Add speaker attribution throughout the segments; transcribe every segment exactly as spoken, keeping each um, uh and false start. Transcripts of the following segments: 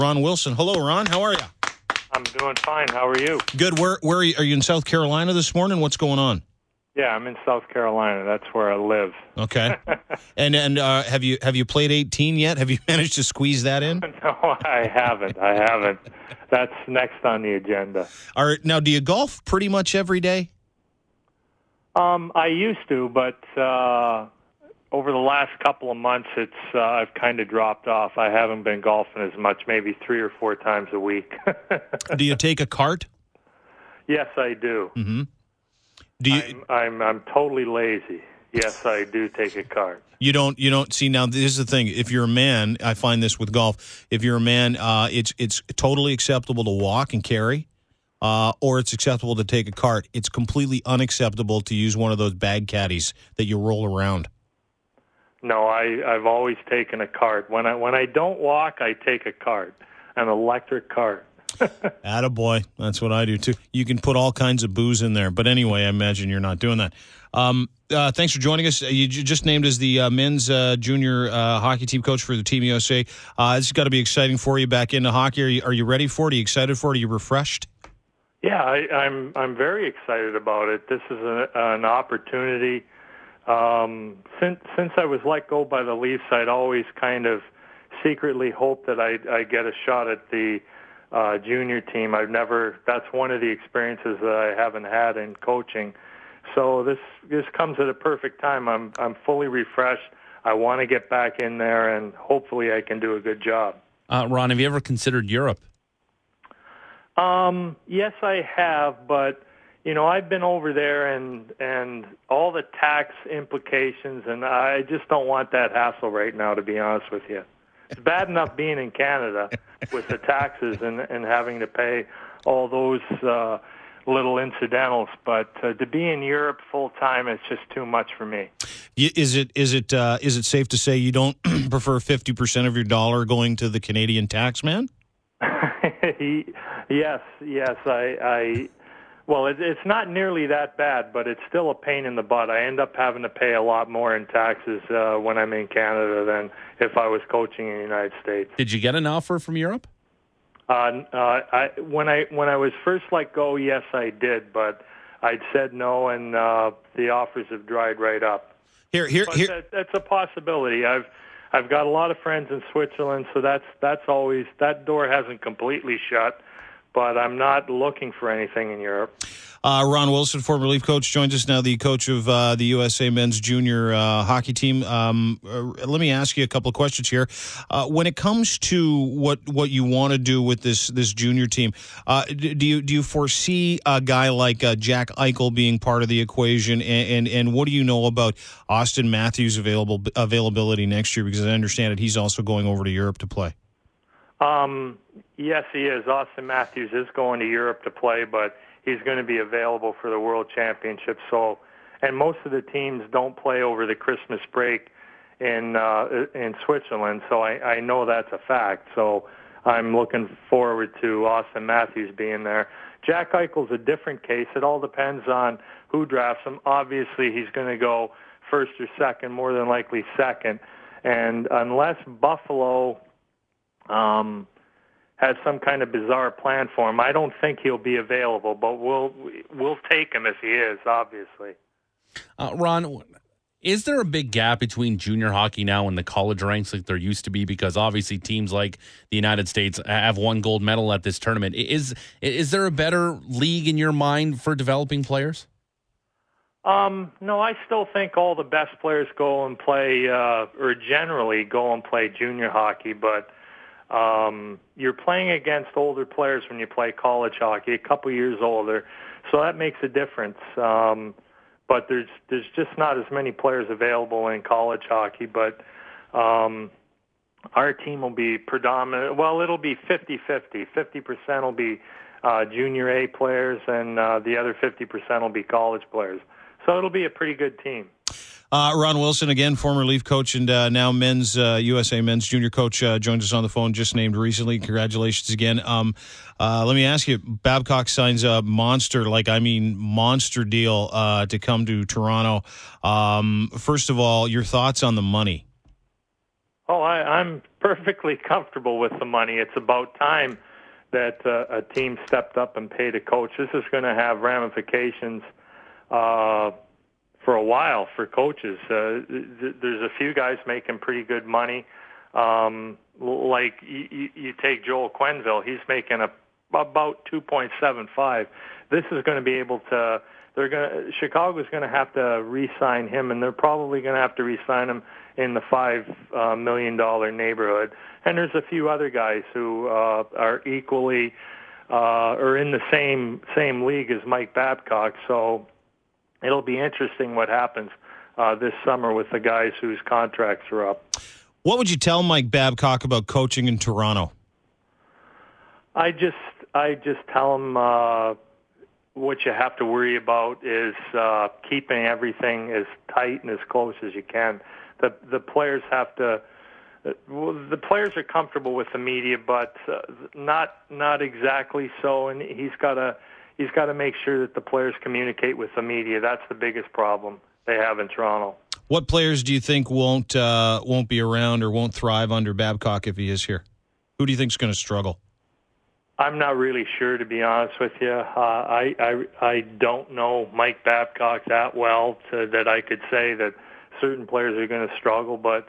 Speaker 1: Ron Wilson. Hello, Ron. How are you?
Speaker 2: I'm doing fine. How are you?
Speaker 1: Good. Where where are you? Are you in South Carolina this morning? What's going on?
Speaker 2: Yeah, I'm in South Carolina. That's where I live.
Speaker 1: Okay. and and uh, have you have you played eighteen yet? Have you managed to squeeze that in?
Speaker 2: No, I haven't. I haven't. That's next on the agenda.
Speaker 1: All right. Now, do you golf pretty much every day?
Speaker 2: Um, I used to, but uh, over the last couple of months, it's uh, I've kind of dropped off. I haven't been golfing as much, maybe three or four times a week.
Speaker 1: Do you take a cart?
Speaker 2: Yes, I do.
Speaker 1: Mm-hmm. Do you?
Speaker 2: I'm, I'm I'm totally lazy. Yes, I do take a cart.
Speaker 1: You don't. You don't see now. This is the thing. If you're a man, I find this with golf. If you're a man, uh, it's it's totally acceptable to walk and carry. Uh, or it's acceptable to take a cart. It's completely unacceptable to use one of those bag caddies that you roll around.
Speaker 2: No, I, I've always taken a cart. When I when I don't walk, I take a cart, an electric cart.
Speaker 1: Attaboy. That's what I do, too. You can put all kinds of booze in there. But anyway, I imagine you're not doing that. Um, uh, thanks for joining us. You just named as the uh, men's uh, junior uh, hockey team coach for the Team U S A. Uh, this has got to be exciting for you back into hockey. Are you, are you ready for it? Are you excited for it? Are you refreshed?
Speaker 2: Yeah, I, I'm I'm very excited about it. This is a, an opportunity. Um, since since I was let go by the Leafs, I'd always kind of secretly hoped that I'd, I'd get a shot at the uh, junior team. I've never. That's one of the experiences that I haven't had in coaching. So this this comes at a perfect time. I'm I'm fully refreshed. I want to get back in there, and hopefully I can do a good job.
Speaker 3: Uh, Ron, have you ever considered Europe?
Speaker 2: Um, yes, I have, but you know, I've been over there and and all the tax implications, and I just don't want that hassle right now, to be honest with you. It's bad enough being in Canada with the taxes and, and having to pay all those uh, little incidentals, but uh, to be in Europe full time, it's just too much for me.
Speaker 1: Is it is it uh, is it safe to say you don't prefer fifty percent of your dollar going to the Canadian tax man?
Speaker 2: Yes, yes. I, I well, it, it's not nearly that bad, but it's still a pain in the butt. I end up having to pay a lot more in taxes uh, when I'm in Canada than if I was coaching in the United States.
Speaker 3: Did you get an offer from Europe?
Speaker 2: Uh, uh, I, when I when I was first let go, yes, I did, but I'd said no, and uh, the offers have dried right up.
Speaker 1: Here, here,
Speaker 2: but
Speaker 1: here.
Speaker 2: That, that's a possibility. I've I've got a lot of friends in Switzerland, so that's that's always that door hasn't completely shut. But I'm not looking for anything in Europe.
Speaker 1: Uh, Ron Wilson, former Leaf coach, joins us now, the coach of uh, the U S A men's junior uh, hockey team. Um, uh, let me ask you a couple of questions here. Uh, when it comes to what what you want to do with this this junior team, uh, do you do you foresee a guy like uh, Jack Eichel being part of the equation? And, and and what do you know about Austin Matthews' available availability next year? Because I understand that he's also going over to Europe to play.
Speaker 2: Um, yes, he is. Austin Matthews is going to Europe to play, but he's going to be available for the World Championship. So, and most of the teams don't play over the Christmas break in uh, in Switzerland. So I, I know that's a fact. So I'm looking forward to Austin Matthews being there. Jack Eichel's a different case. It all depends on who drafts him. Obviously, he's going to go first or second, more than likely second. And unless Buffalo Um, has some kind of bizarre plan for him, I don't think he'll be available, but we'll we'll take him if he is, obviously.
Speaker 3: Uh, Ron, is there a big gap between junior hockey now and the college ranks like there used to be? Because obviously teams like the United States have won gold medal at this tournament. Is is there a better league in your mind for developing players?
Speaker 2: Um, no, I still think all the best players go and play, uh, or generally go and play junior hockey, but Um, you're playing against older players when you play college hockey, a couple years older, so that makes a difference. Um, but there's there's just not as many players available in college hockey. But um, our team will be predominant. Well, it'll be fifty-fifty. fifty percent will be uh, junior A players, and uh, the other fifty percent will be college players. So it'll be a pretty good team.
Speaker 1: Uh, Ron Wilson, again, former Leaf coach and uh, now men's uh, U S A men's junior coach, uh, joins us on the phone, just named recently. Congratulations again. Um, uh, let me ask you, Babcock signs a monster, like I mean monster deal uh, to come to Toronto. Um, first of all, your thoughts on the money?
Speaker 2: Oh, I, I'm perfectly comfortable with the money. It's about time that uh, a team stepped up and paid a coach. This is going to have ramifications uh, for a while for coaches. Uh, th- there's a few guys making pretty good money. Um, like you, you take Joel Quenneville, he's making a, about two point seven five. This is going to be able to. They're going to. Chicago's going to have to re-sign him, and they're probably going to have to re-sign him in the five uh, million dollar neighborhood. And there's a few other guys who uh, are equally uh, or in the same same league as Mike Babcock. So it'll be interesting what happens uh, this summer with the guys whose contracts are up.
Speaker 1: What would you tell Mike Babcock about coaching in Toronto?
Speaker 2: I just I just tell him uh, what you have to worry about is uh, keeping everything as tight and as close as you can. The the players have to. Well, the players are comfortable with the media, but uh, not not exactly so. And he's got to he's got to make sure that the players communicate with the media. That's the biggest problem they have in Toronto.
Speaker 1: What players do you think won't uh, won't be around or won't thrive under Babcock if he is here? Who do you think is going to struggle?
Speaker 2: I'm not really sure, to be honest with you. Uh, I, I I don't know Mike Babcock that well to, that I could say that certain players are going to struggle. But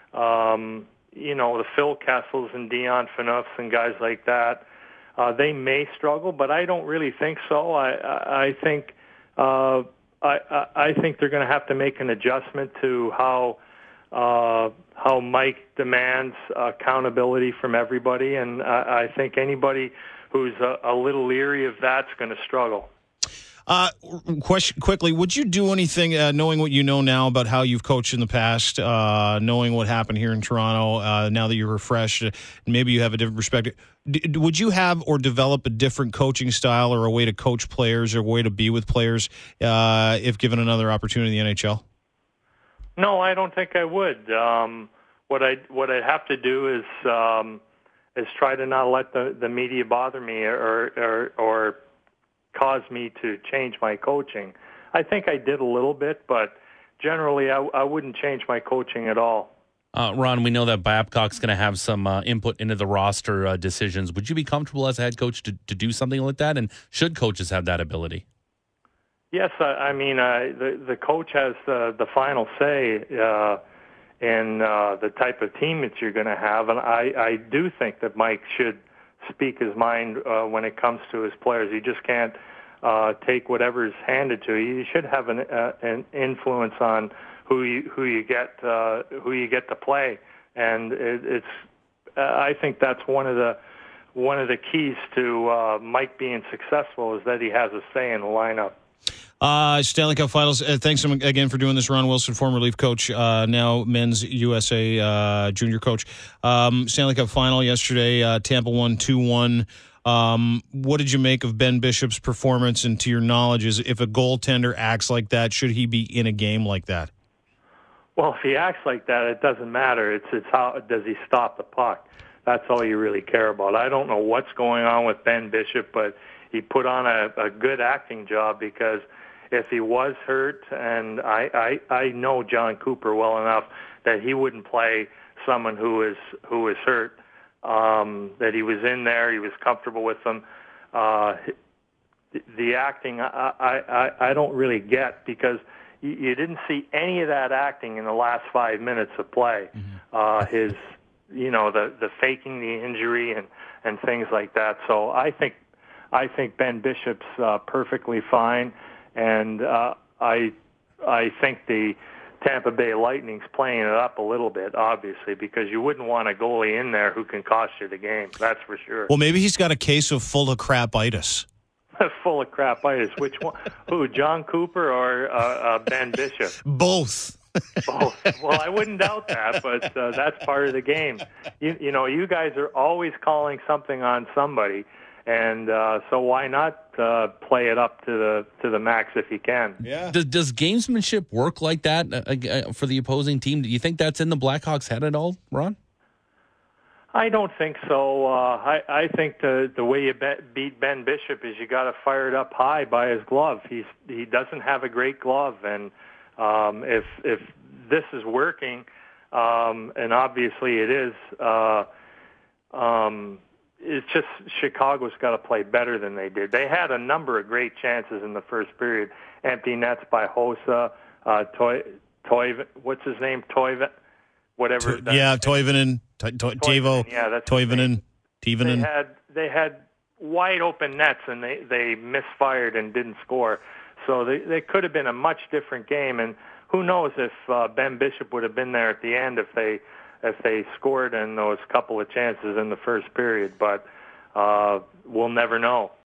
Speaker 2: um, you know, the Phil Kessels and Dion Phaneufs and guys like that, uh, they may struggle, but I don't really think so. I I, I think. Uh, I, I think they're going to have to make an adjustment to how uh, how Mike demands accountability from everybody, and I, I think anybody who's a, a little leery of that's going to struggle.
Speaker 1: Uh, question quickly, would you do anything, uh, knowing what you know now about how you've coached in the past, uh, knowing what happened here in Toronto, uh, now that you're refreshed, maybe you have a different perspective. D- would you have or develop a different coaching style or a way to coach players or a way to be with players uh, if given another opportunity in the N H L?
Speaker 2: No, I don't think I would. Um, what I what I'd have to do is um, is try to not let the, the media bother me or or, or cause me to change my coaching. I think I did a little bit, but generally I, I wouldn't change my coaching at all.
Speaker 3: Uh, Ron, we know that Babcock's going to have some uh, input into the roster uh, decisions. Would you be comfortable as a head coach to, to do something like that? And should coaches have that ability?
Speaker 2: Yes, I, I mean, uh, the, the coach has uh, the final say uh, in uh, the type of team that you're going to have. And I, I do think that Mike should speak his mind uh, when it comes to his players. He just can't uh, take whatever is handed to you. You should have an, uh, an influence on who you who you get uh, who you get to play, and it, it's. Uh, I think that's one of the one of the keys to uh, Mike being successful is that he has a say in the lineup.
Speaker 1: Uh, Stanley Cup Finals. Uh, thanks again for doing this, Ron Wilson, former relief coach, uh, now men's U S A uh, junior coach. Um, Stanley Cup Final yesterday, uh, Tampa won two one. Um, what did you make of Ben Bishop's performance? And to your knowledge, is if a goaltender acts like that, should he be in a game like that?
Speaker 2: Well, if he acts like that, it doesn't matter. It's it's how does he stop the puck? That's all you really care about. I don't know what's going on with Ben Bishop, but he put on a, a good acting job, because if he was hurt, and I, I I know John Cooper well enough that he wouldn't play someone who is who is hurt. Um, that he was in there, he was comfortable with them. Uh, the, the acting, I, I I I don't really get, because you, you didn't see any of that acting in the last five minutes of play. Mm-hmm. Uh, his, you know, the the faking the injury and and things like that. So I think. I think Ben Bishop's uh, perfectly fine, and uh, I I think the Tampa Bay Lightning's playing it up a little bit, obviously, because you wouldn't want a goalie in there who can cost you the game. That's for sure.
Speaker 1: Well, maybe he's got a case of full of crapitis.
Speaker 2: Full of crapitis. Which one? Who? John Cooper or uh, uh, Ben Bishop?
Speaker 1: Both.
Speaker 2: Both. Well, I wouldn't doubt that, but uh, that's part of the game. You, you know, you guys are always calling something on somebody. And uh, so why not uh, play it up to the to the max if you can?
Speaker 3: Yeah. Does, does gamesmanship work like that uh, uh, for the opposing team? Do you think that's in the Blackhawks' head at all, Ron?
Speaker 2: I don't think so. Uh, I, I think the the way you be, beat Ben Bishop is you got to fire it up high by his glove. He's he doesn't have a great glove, and um, if if this is working, um, and obviously it is. Uh, um, it's just Chicago's got to play better than they did. They had a number of great chances in the first period. Empty nets by Hossa, uh, Toy, Toiv, what's his name, Toiv, whatever.
Speaker 1: To, yeah, Toivonen, to, to, Tavo,
Speaker 2: yeah, that's
Speaker 1: Toivonen, Toivonen.
Speaker 2: They had they had wide open nets and they they misfired and didn't score. So they they could have been a much different game. And who knows if uh, Ben Bishop would have been there at the end if they if they scored in those couple of chances in the first period. But uh, we'll never know.